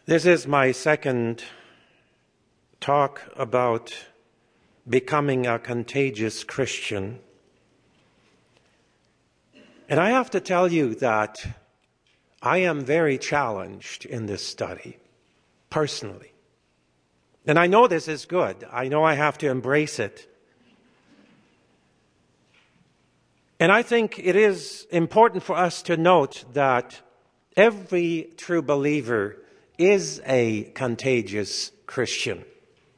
This is my second talk about becoming a contagious Christian. And I have to tell you that I am very challenged in this study, personally. And I know this is good. I know I have to embrace it. And I think it is important for us to note that every true believer is a contagious Christian.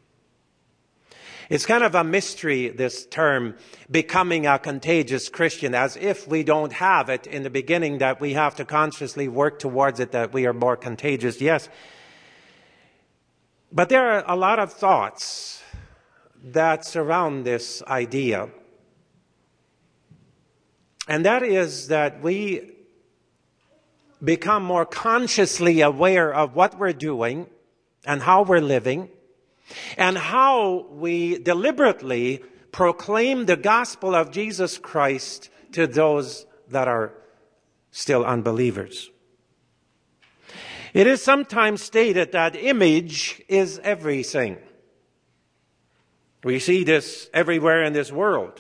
It's kind of a mystery, this term, becoming a contagious Christian, as if we don't have it in the beginning, that we have to consciously work towards it, that we are more contagious. Yes. But there are a lot of thoughts that surround this idea. And that is that we become more consciously aware of what we're doing and how we're living and how we deliberately proclaim the gospel of Jesus Christ to those that are still unbelievers. It is sometimes stated that image is everything. We see this everywhere in this world.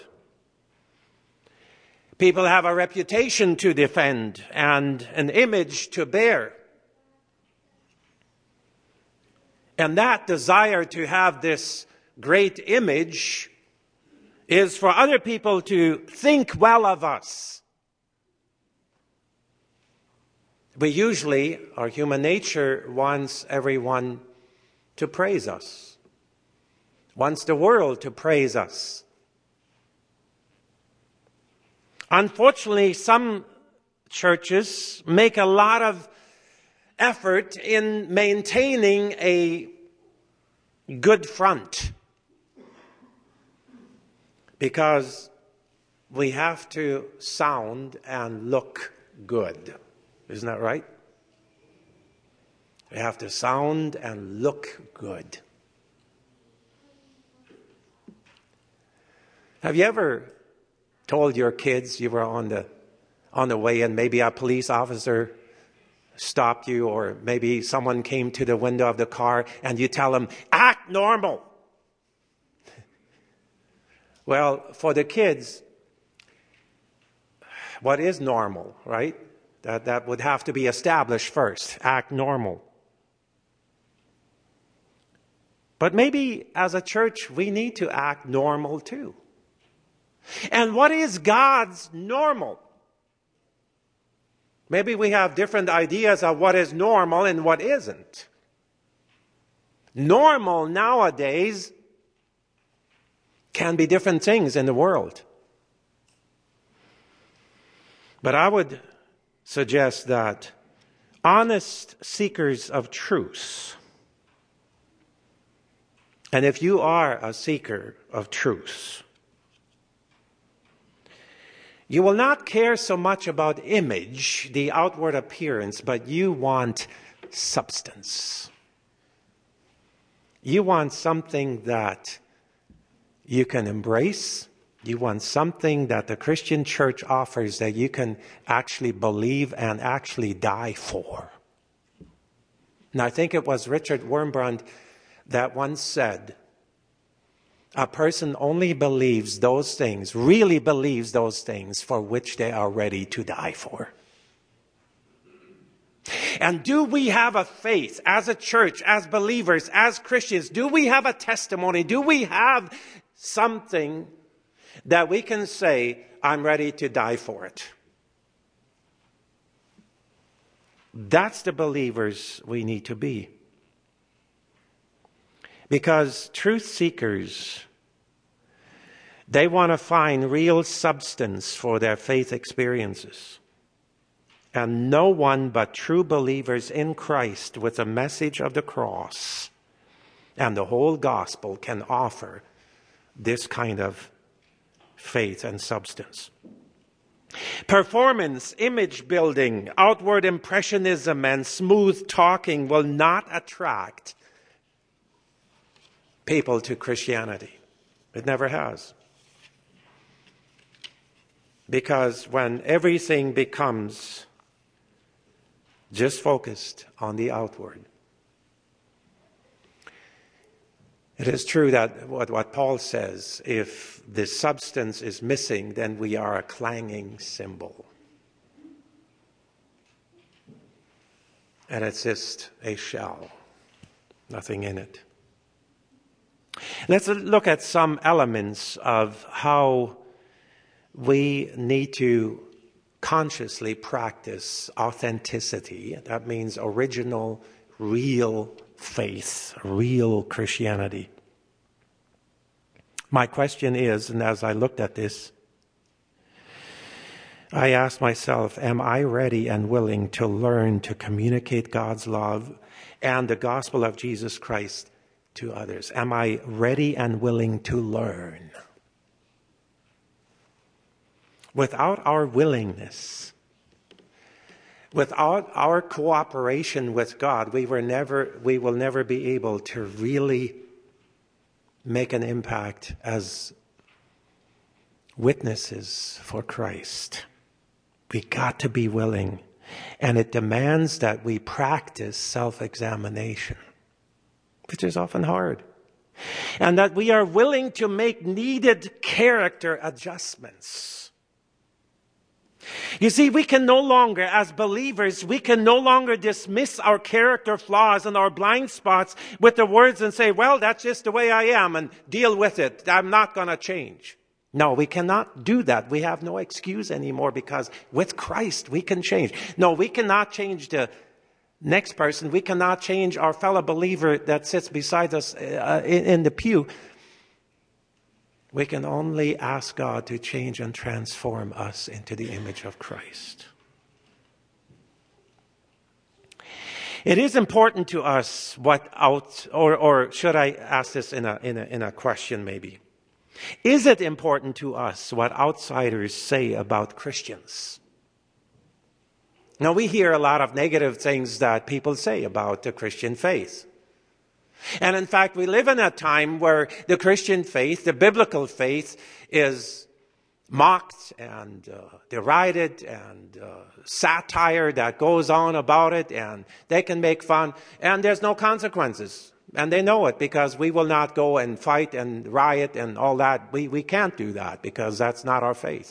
People have a reputation to defend and an image to bear. And that desire to have this great image is for other people to think well of us. We usually, our human nature wants everyone to praise us, wants the world to praise us. Unfortunately, some churches make a lot of effort in maintaining a good front because we have to sound and look good. Isn't that right? We have to sound and look good. Have you ever told your kids you were on the way and maybe a police officer stopped you, or maybe someone came to the window of the car and you tell them, act normal? Well, for the kids, what is normal, right? That would have to be established first. Act normal. But maybe as a church, we need to act normal too. And what is God's normal? Maybe we have different ideas of what is normal and what isn't. Normal nowadays can be different things in the world. But I would suggest that honest seekers of truth, and if you are a seeker of truth, you will not care so much about image, the outward appearance, but you want substance. You want something that you can embrace. You want something that the Christian church offers that you can actually believe and actually die for. And I think it was Richard Wurmbrand that once said, a person only believes those things, really believes those things for which they are ready to die for. And do we have a faith as a church, as believers, as Christians? Do we have a testimony? Do we have something that we can say, I'm ready to die for it? That's the believers we need to be. Because truth seekers, they want to find real substance for their faith experiences. And no one but true believers in Christ with the message of the cross and the whole gospel can offer this kind of faith and substance. Performance, image building, outward impressionism, and smooth talking will not attract people to Christianity. It never has. Because when everything becomes just focused on the outward, It is true that what Paul says, if the substance is missing, then we are a clanging cymbal. And it's just a shell, nothing in it. Let's look at some elements of how we need to consciously practice authenticity. That means original, real faith, real Christianity. My question is, and as I looked at this, I asked myself, am I ready and willing to learn to communicate God's love and the gospel of Jesus Christ to others? Am I ready and willing to learn? Without our willingness, without our cooperation with God, we will never be able to really make an impact as witnesses for Christ. We got to be willing, and it demands that we practice self-examination, which is often hard, and that we are willing to make needed character adjustments. You see, we can no longer, as believers, we can no longer dismiss our character flaws and our blind spots with the words and say, well, that's just the way I am, and deal with it. I'm not going to change. No, we cannot do that. We have no excuse anymore, because with Christ we can change. No, we cannot change the next person. We cannot change our fellow believer that sits beside us in the pew. We can only ask God to change and transform us into the image of Christ. It is important to us or should I ask this in a question maybe? Is it important to us what outsiders say about Christians? Now, we hear a lot of negative things that people say about the Christian faith. And in fact, we live in a time where the Christian faith, the biblical faith, is mocked and derided, and satire that goes on about it, and they can make fun, and there's no consequences. And they know it, because we will not go and fight and riot and all that. We can't do that, because that's not our faith.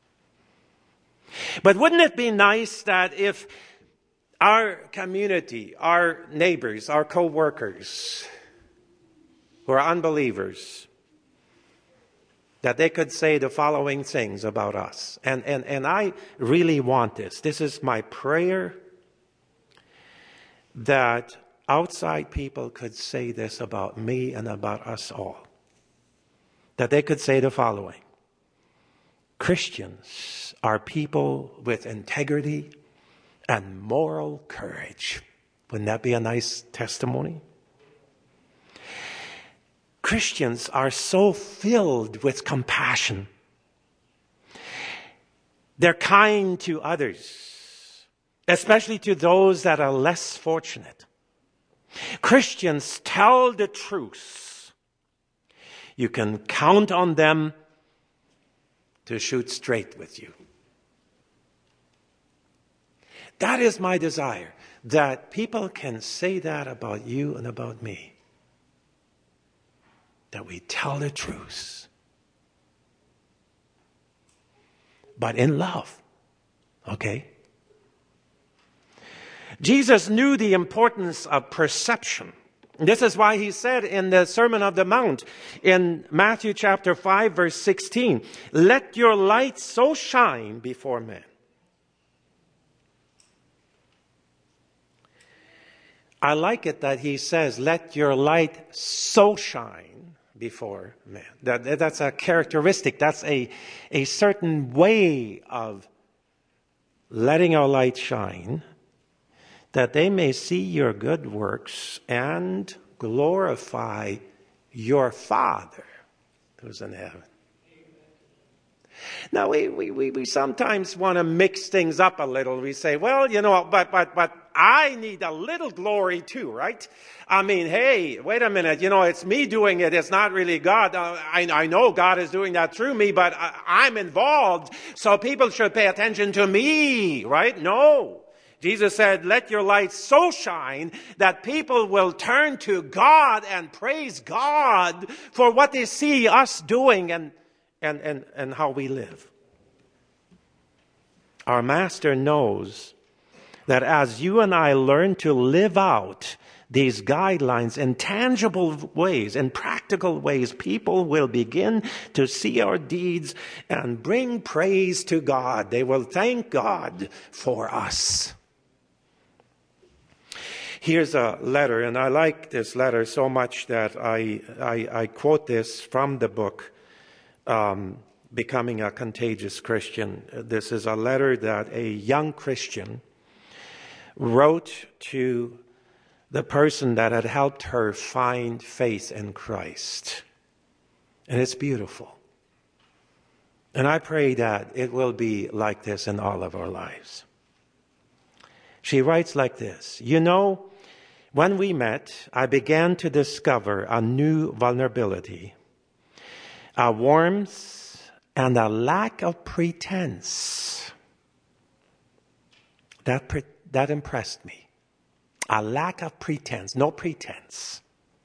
But wouldn't it be nice that if our community, our neighbors, our co-workers who are unbelievers, that they could say the following things about us? And I really want this. This is my prayer, that outside people could say this about me and about us all. That they could say the following: Christians are people with integrity and moral courage. Wouldn't that be a nice testimony? Christians are so filled with compassion. They're kind to others, especially to those that are less fortunate. Christians tell the truth. You can count on them to shoot straight with you. That is my desire, that people can say that about you and about me. That we tell the truth, but in love. Okay? Jesus knew the importance of perception. This is why he said in the Sermon on the Mount in Matthew chapter 5 verse 16, "Let your light so shine before men." I like it that he says, "Let your light so shine before men." That's a characteristic. That's a certain way of letting our light shine, that they may see your good works and glorify your Father who's in heaven. Now, we sometimes want to mix things up a little. We say, well, but I need a little glory too, right? I mean, hey, wait a minute. It's me doing it. It's not really God. I know God is doing that through me, but I'm involved. So people should pay attention to me, right? No. Jesus said, let your light so shine that people will turn to God and praise God for what they see us doing and how we live. Our Master knows that as you and I learn to live out these guidelines in tangible ways, in practical ways, people will begin to see our deeds and bring praise to God. They will thank God for us. Here's a letter, and I like this letter so much that I quote this from the book, Becoming a Contagious Christian. This is a letter that a young Christian wrote to the person that had helped her find faith in Christ. And it's beautiful. And I pray that it will be like this in all of our lives. She writes like this: you know, when we met, I began to discover a new vulnerability, a warmth and a lack of pretense. That impressed me. A lack of pretense, no pretense.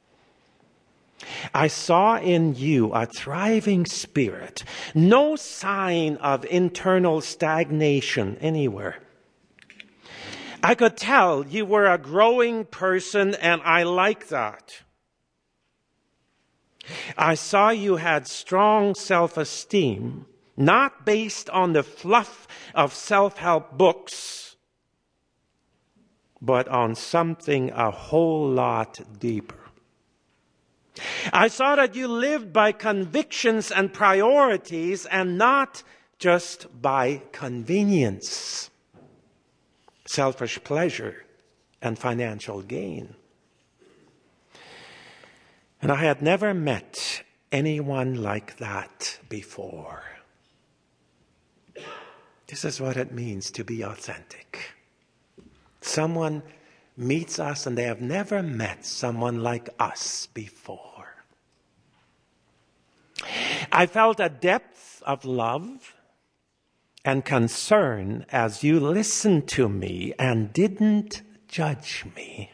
I saw in you a thriving spirit, no sign of internal stagnation anywhere. I could tell you were a growing person, and I like that. I saw you had strong self-esteem, not based on the fluff of self-help books, but on something a whole lot deeper. I saw that you lived by convictions and priorities and not just by convenience, selfish pleasure, and financial gain. And I had never met anyone like that before. This is what it means to be authentic. Someone meets us and they have never met someone like us before. I felt a depth of love and concern as you listened to me and didn't judge me.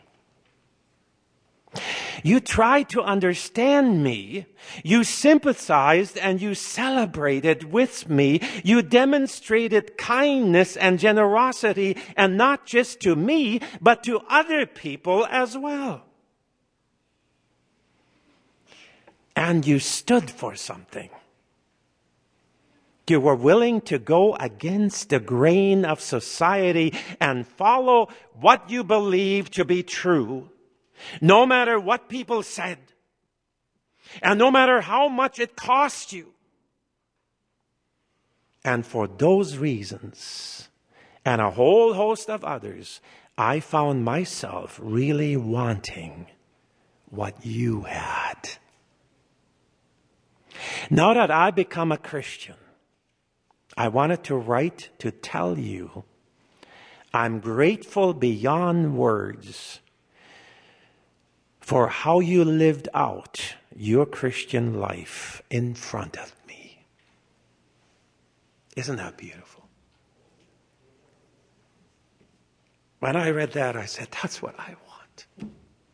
You tried to understand me. You sympathized and you celebrated with me. You demonstrated kindness and generosity, and not just to me, but to other people as well. And you stood for something. You were willing to go against the grain of society and follow what you believed to be true, no matter what people said, and no matter how much it cost you. And for those reasons, and a whole host of others, I found myself really wanting what you had. Now that I become a Christian, I wanted to write to tell you I'm grateful beyond words for how you lived out your Christian life in front of me. Isn't that beautiful? When I read that, I said, that's what I want.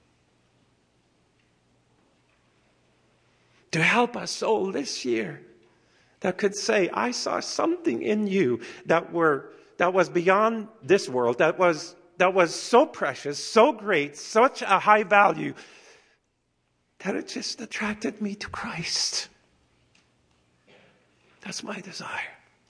To help us all this year that could say, I saw something in you that was beyond this world, that was so precious, so great, such a high value, that it just attracted me to Christ. That's my desire.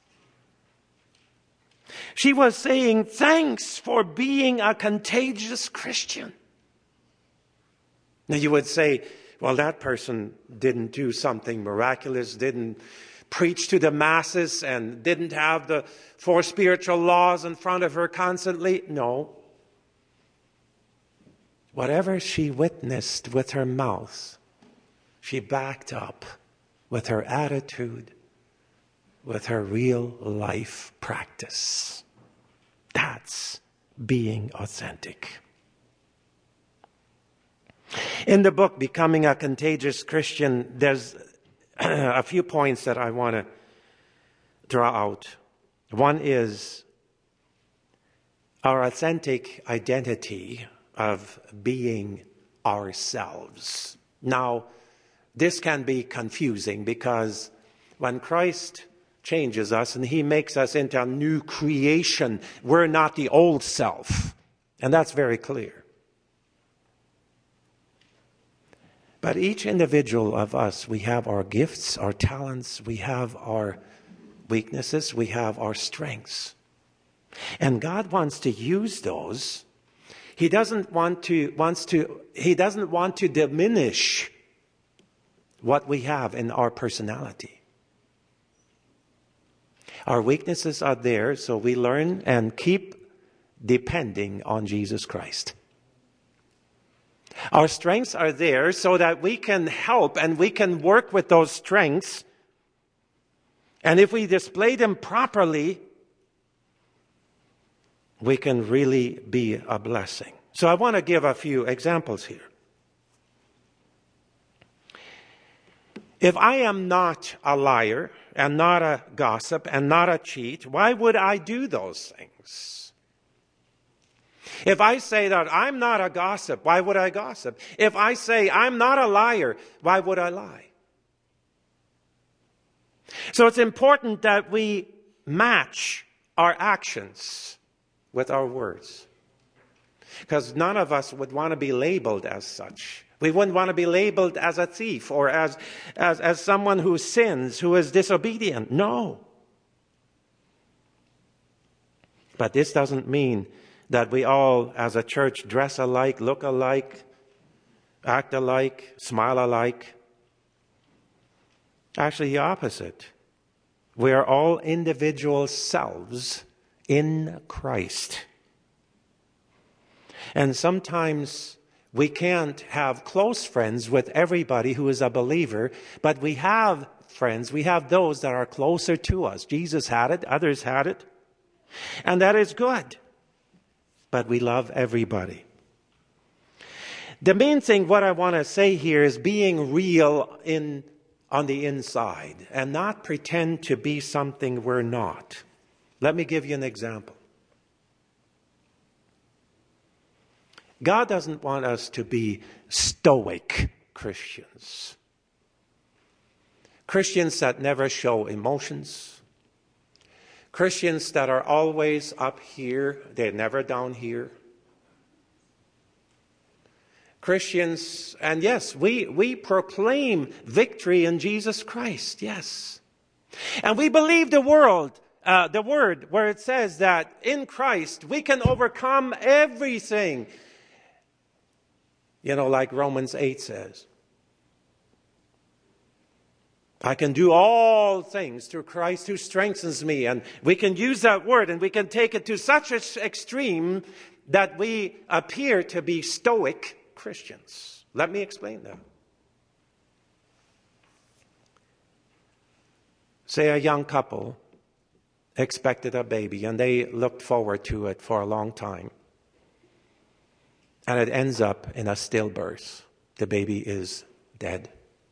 She was saying, thanks for being a contagious Christian. Now you would say, well, that person didn't do something miraculous, didn't preach to the masses, and didn't have the 4 spiritual laws in front of her constantly. No. Whatever she witnessed with her mouth, she backed up with her attitude, with her real life practice. That's being authentic. In the book, Becoming a Contagious Christian, there's a few points that I want to draw out. One is our authentic identity of being ourselves. Now, this can be confusing because when Christ changes us and he makes us into a new creation, we're not the old self. And that's very clear. But each individual of us, we have our gifts, our talents, we have our weaknesses, we have our strengths. And God wants to use those. He doesn't want to diminish what we have in our personality. Our weaknesses are there, so we learn and keep depending on Jesus Christ. Our strengths are there so that we can help and we can work with those strengths. And if we display them properly, we can really be a blessing. So I want to give a few examples here. If I am not a liar and not a gossip and not a cheat, why would I do those things? If I say that I'm not a gossip, why would I gossip? If I say I'm not a liar, why would I lie? So it's important that we match our actions with our words. Because none of us would want to be labeled as such. We wouldn't want to be labeled as a thief or as someone who sins, who is disobedient. No. But this doesn't mean that we all, as a church, dress alike, look alike, act alike, smile alike. Actually, the opposite. We are all individual selves in Christ. And sometimes we can't have close friends with everybody who is a believer, but we have friends, we have those that are closer to us. Jesus had it, others had it, and that is good. But we love everybody. The main thing, what I want to say here, is being real on the inside and not pretend to be something we're not. Let me give you an example. God doesn't want us to be stoic Christians. Christians that never show emotions. Christians that are always up here, they're never down here. Christians, and yes, we proclaim victory in Jesus Christ, yes. And we believe the word where it says that in Christ we can overcome everything. You know, like Romans 8 says. I can do all things through Christ who strengthens me. And we can use that word and we can take it to such an extreme that we appear to be stoic Christians. Let me explain that. Say a young couple expected a baby and they looked forward to it for a long time. And it ends up in a stillbirth. The baby is dead.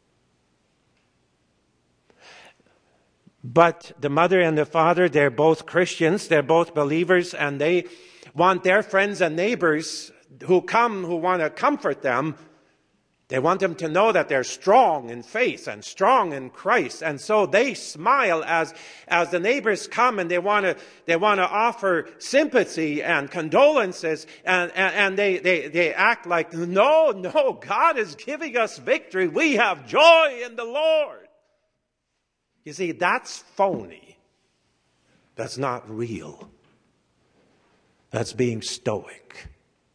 But the mother and the father, they're both Christians, they're both believers, and they want their friends and neighbors who want to comfort them. They want them to know that they're strong in faith and strong in Christ. And so they smile as the neighbors come and they want to offer sympathy and condolences. And they act like, no, God is giving us victory. We have joy in the Lord. You see, that's phony. That's not real. That's being stoic.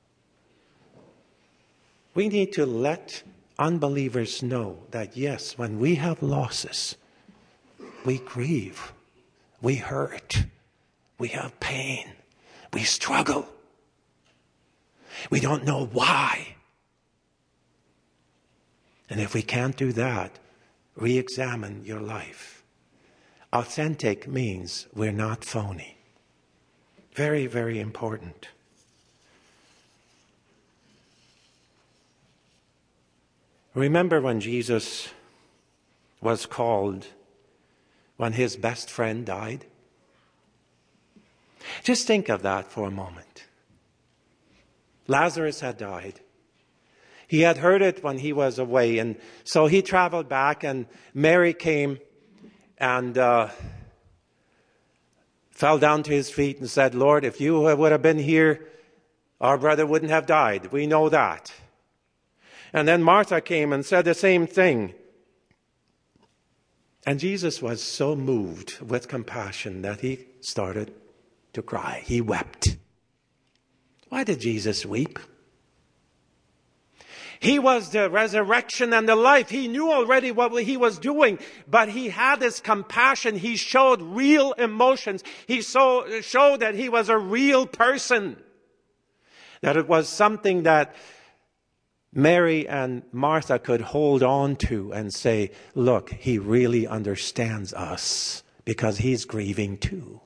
We need to let unbelievers know that yes, when we have losses, we grieve, we hurt, we have pain, we struggle. We don't know why. And if we can't do that, re-examine your life. Authentic means we're not phony. Very, very important. Remember when Jesus was called when his best friend died? Just think of that for a moment. Lazarus had died. He had heard it when he was away, and so he traveled back, and Mary came and fell down to his feet and said, Lord, if you would have been here, our brother wouldn't have died. We know that. And then Martha came and said the same thing. And Jesus was so moved with compassion that he started to cry. He wept. Why did Jesus weep? He was the resurrection and the life. He knew already what he was doing, but he had this compassion. He showed real emotions. He showed that he was a real person. That it was something that Mary and Martha could hold on to and say, look, he really understands us because he's grieving too.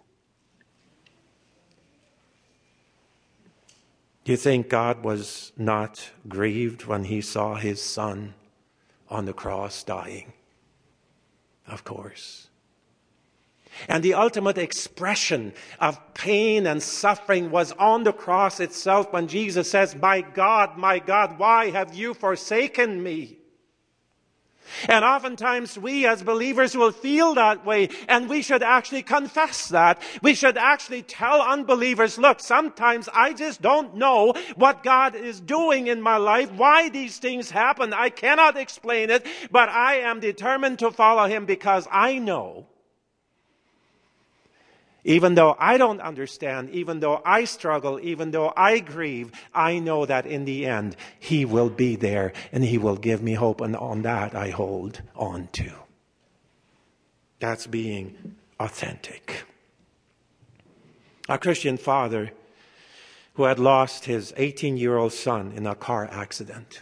Do you think God was not grieved when he saw his son on the cross dying? Of course. And the ultimate expression of pain and suffering was on the cross itself when Jesus says, my God, why have you forsaken me? And oftentimes we as believers will feel that way, and we should actually confess that. We should actually tell unbelievers, look, sometimes I just don't know what God is doing in my life, why these things happen. I cannot explain it, but I am determined to follow him because I know, even though I don't understand, even though I struggle, even though I grieve, I know that in the end, he will be there and he will give me hope. And on that, I hold on to. That's being authentic. A Christian father who had lost his 18-year-old son in a car accident.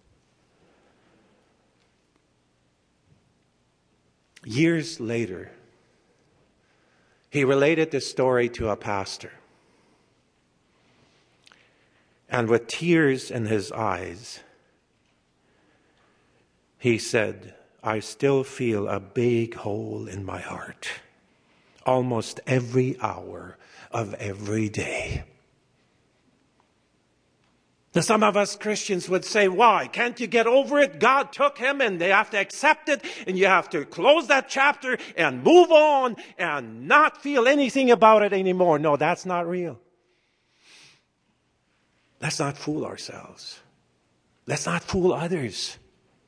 Years later, he related this story to a pastor. And with tears in his eyes, he said, I still feel a big hole in my heart almost every hour of every day. Now, some of us Christians would say, why? Can't you get over it? God took him and they have to accept it, and you have to close that chapter and move on and not feel anything about it anymore. No, that's not real. Let's not fool ourselves. Let's not fool others.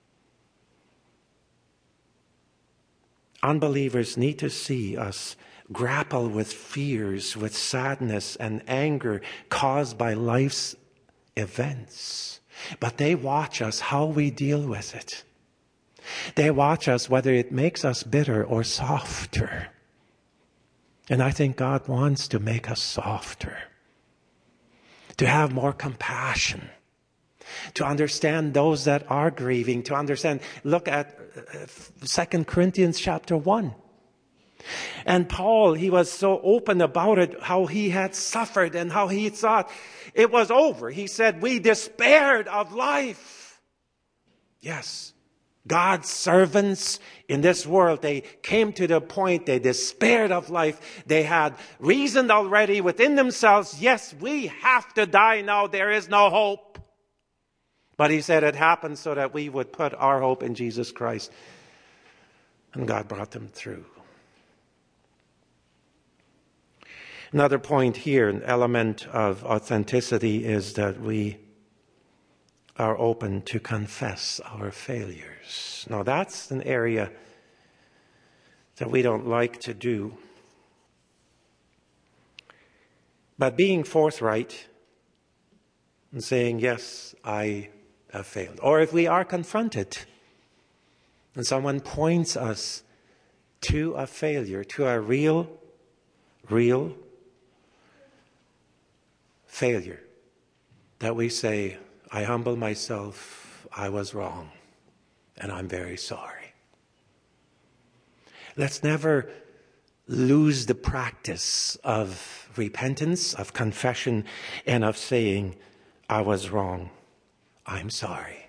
Unbelievers need to see us grapple with fears, with sadness and anger caused by life's events. But they watch us how we deal with it. They watch us whether it makes us bitter or softer. And I think God wants to make us softer, to have more compassion, to understand those that are grieving, to understand. Look at 2 Corinthians chapter 1. And Paul, he was so open about it, how he had suffered and how he thought it was over. He said, we despaired of life. Yes, God's servants in this world, they came to the point they despaired of life. They had reasoned already within themselves, yes, we have to die now. There is no hope. But he said it happened so that we would put our hope in Jesus Christ. And God brought them through. Another point here, an element of authenticity, is that we are open to confess our failures. Now, that's an area that we don't like to do. But being forthright and saying, yes, I have failed. Or if we are confronted and someone points us to a failure, to a real failure, that we say, I humble myself, I was wrong, and I'm very sorry. Let's never lose the practice of repentance, of confession, and of saying, I was wrong, I'm sorry.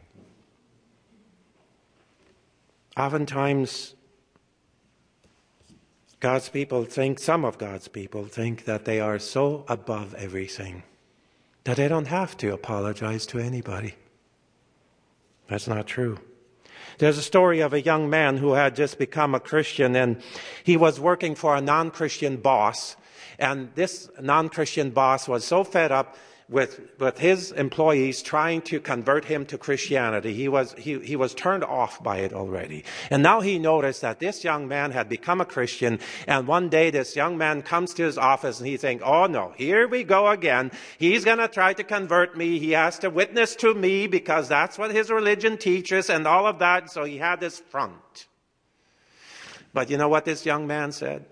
Oftentimes, Some of God's people think that they are so above everything that they don't have to apologize to anybody. That's not true. There's a story of a young man who had just become a Christian, and he was working for a non-Christian boss. And this non-Christian boss was so fed up with his employees trying to convert him to Christianity. He was turned off by it already. And now he noticed that this young man had become a Christian. And one day this young man comes to his office and he thinks, oh no, here we go again. He's going to try to convert me. He has to witness to me because that's what his religion teaches and all of that. So he had this front. But you know what this young man said?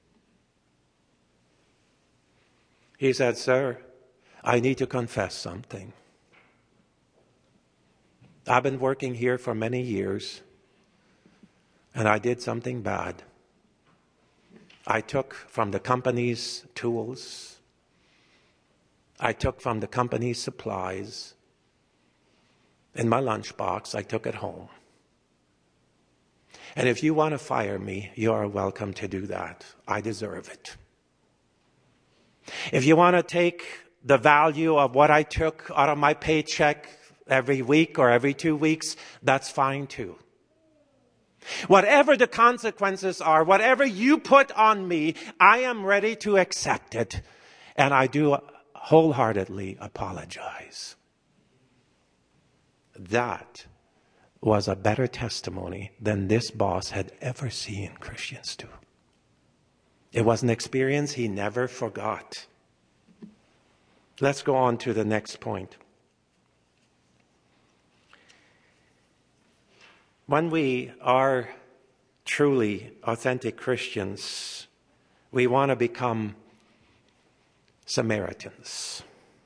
He said, sir, I need to confess something. I've been working here for many years, and I did something bad. I took from the company's tools. I took from the company's supplies. In my lunchbox, I took it home. And if you want to fire me, you are welcome to do that. I deserve it. If you want to take the value of what I took out of my paycheck every week or every 2 weeks, that's fine too. Whatever the consequences are, whatever you put on me, I am ready to accept it. And I do wholeheartedly apologize. That was a better testimony than this boss had ever seen Christians do. It was an experience he never forgot. Let's go on to the next point. When we are truly authentic Christians, we want to become Samaritans.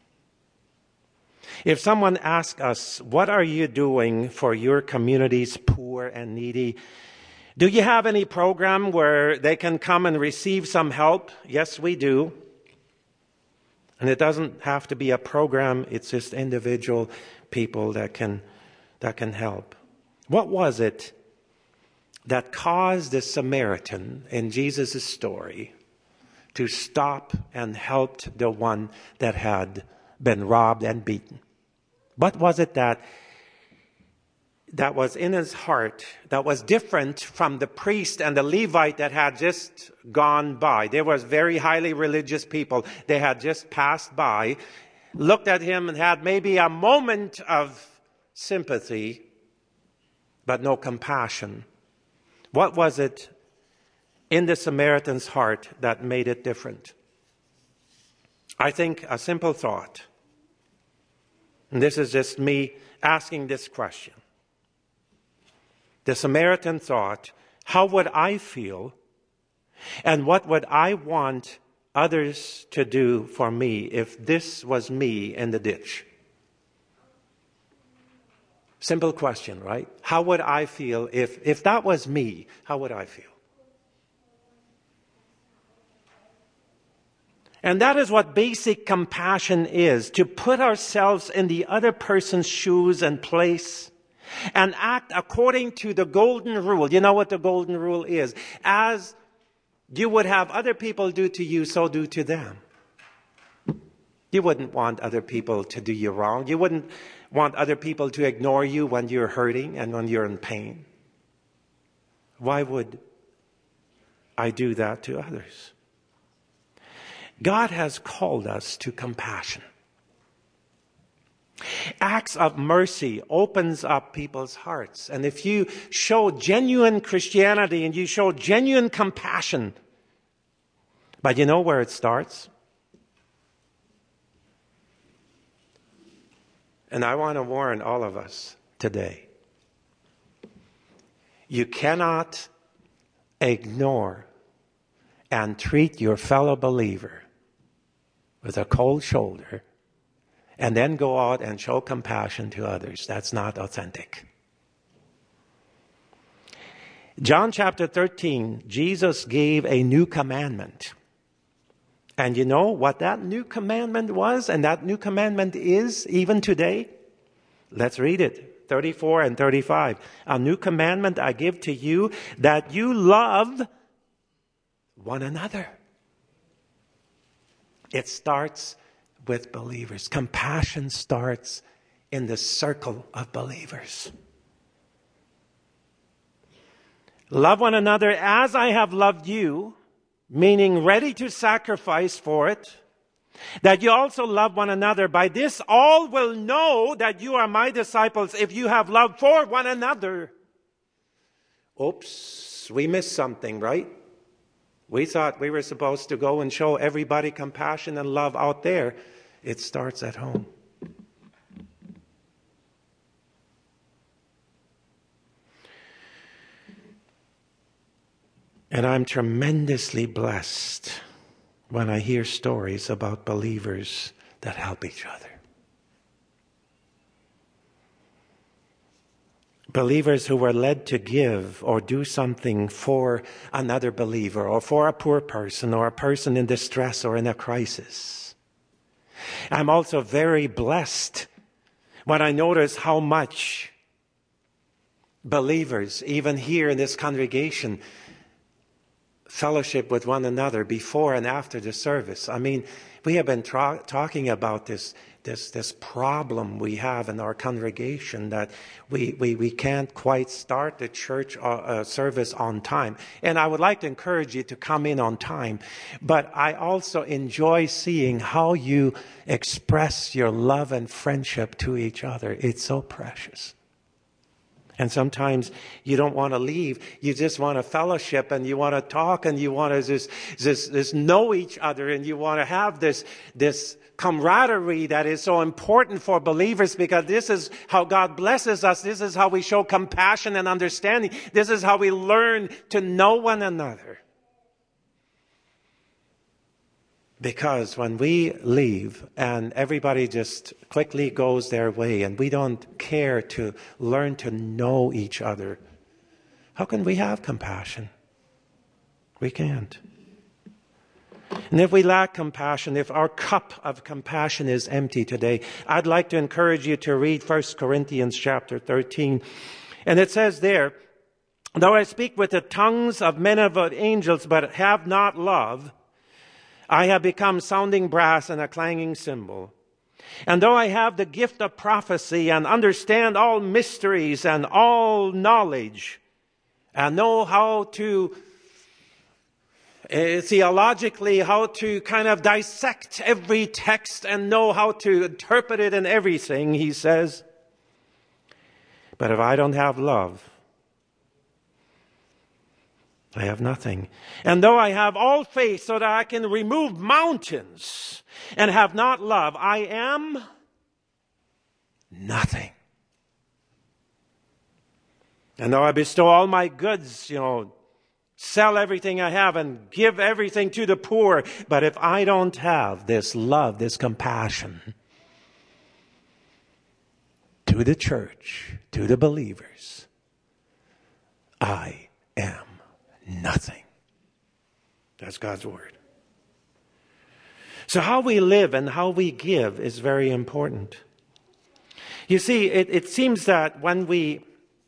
If someone asks us, what are you doing for your community's poor and needy? Do you have any program where they can come and receive some help? Yes, we do. And it doesn't have to be a program. It's just individual people that can help. What was it that caused the Samaritan in Jesus' story to stop and help the one that had been robbed and beaten? What was it that was in his heart that was different from the priest and the Levite that had just gone by? They were very highly religious people. They had just passed by, looked at him and had maybe a moment of sympathy, but no compassion. What was it in the Samaritan's heart that made it different? I think a simple thought. And this is just me asking this question. The Samaritan thought, how would I feel? And what would I want others to do for me if this was me in the ditch? Simple question, right? How would I feel if that was me? How would I feel? And that is what basic compassion is, to put ourselves in the other person's shoes and place and act according to the golden rule. You know what the golden rule is? As you would have other people do to you, so do to them. You wouldn't want other people to do you wrong. You wouldn't want other people to ignore you when you're hurting and when you're in pain. Why would I do that to others? God has called us to compassion. Acts of mercy opens up people's hearts. And if you show genuine Christianity and you show genuine compassion, but you know where it starts? And I want to warn all of us today. You cannot ignore and treat your fellow believer with a cold shoulder and then go out and show compassion to others. That's not authentic. John chapter 13, Jesus gave a new commandment. And you know what that new commandment was and that new commandment is even today? Let's read it, 34 and 35. A new commandment I give to you, that you love one another. It starts with believers. Compassion starts in the circle of believers. Love one another as I have loved you, meaning ready to sacrifice for it, that you also love one another. By this all will know that you are my disciples if you have love for one another. Oops, we missed something, right? We thought we were supposed to go and show everybody compassion and love out there. It starts at home. And I'm tremendously blessed when I hear stories about believers that help each other. Believers who were led to give or do something for another believer or for a poor person or a person in distress or in a crisis. I'm also very blessed when I notice how much believers, even here in this congregation, fellowship with one another before and after the service. I mean, we have been talking about this problem we have in our congregation, that we can't quite start the church service on time. And I would like to encourage you to come in on time. But I also enjoy seeing how you express your love and friendship to each other. It's so precious. And sometimes you don't want to leave. You just want to fellowship and you want to talk and you want to just know each other, and you want to have this camaraderie that is so important for believers, because this is how God blesses us. This is how we show compassion and understanding. This is how we learn to know one another. Because when we leave and everybody just quickly goes their way and we don't care to learn to know each other, how can we have compassion? We can't. And if we lack compassion, if our cup of compassion is empty today, I'd like to encourage you to read 1 Corinthians chapter 13. And it says there, though I speak with the tongues of men and of angels, but have not love, I have become sounding brass and a clanging cymbal. And though I have the gift of prophecy and understand all mysteries and all knowledge, and know how to theologically, how to kind of dissect every text and know how to interpret it and everything, he says, but if I don't have love, I have nothing. And though I have all faith so that I can remove mountains and have not love, I am nothing. And though I bestow all my goods, sell everything I have and give everything to the poor, but if I don't have this love, this compassion to the church, to the believers, I am nothing. That's God's word. So how we live and how we give is very important. You see, it seems that when we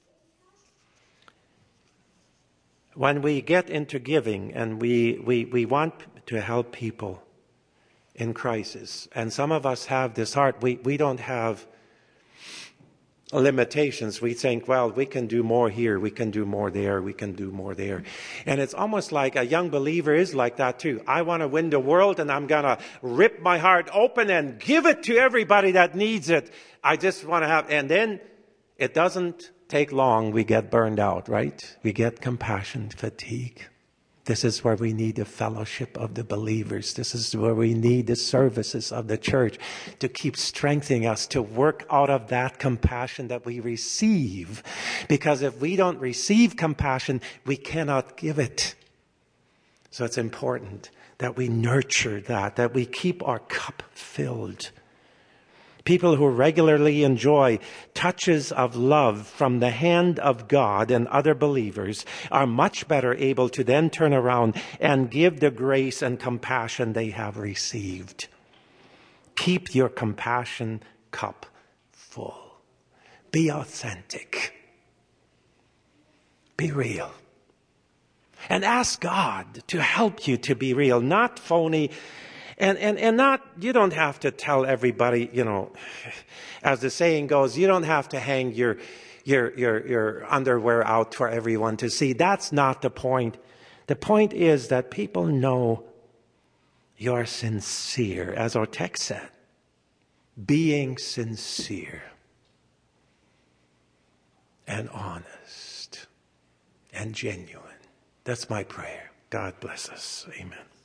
get into giving and we want to help people in crisis, and some of us have this heart, we don't have limitations. We think, well, we can do more here, we can do more there, we can do more there. And it's almost like a young believer is like that too. I want to win the world and I'm going to rip my heart open and give it to everybody that needs it. I just want to have, and then it doesn't take long, we get burned out, right? We get compassion fatigue. This is where we need the fellowship of the believers. This is where we need the services of the church to keep strengthening us to work out of that compassion that we receive. Because if we don't receive compassion, we cannot give it. So it's important that we nurture that we keep our cup filled. People who regularly enjoy touches of love from the hand of God and other believers are much better able to then turn around and give the grace and compassion they have received. Keep your compassion cup full. Be authentic. Be real. And ask God to help you to be real, not phony. And not, you don't have to tell everybody, as the saying goes, you don't have to hang your underwear out for everyone to see. That's not the point. The point is that people know you're sincere, as our text said. Being sincere and honest and genuine. That's my prayer. God bless us. Amen.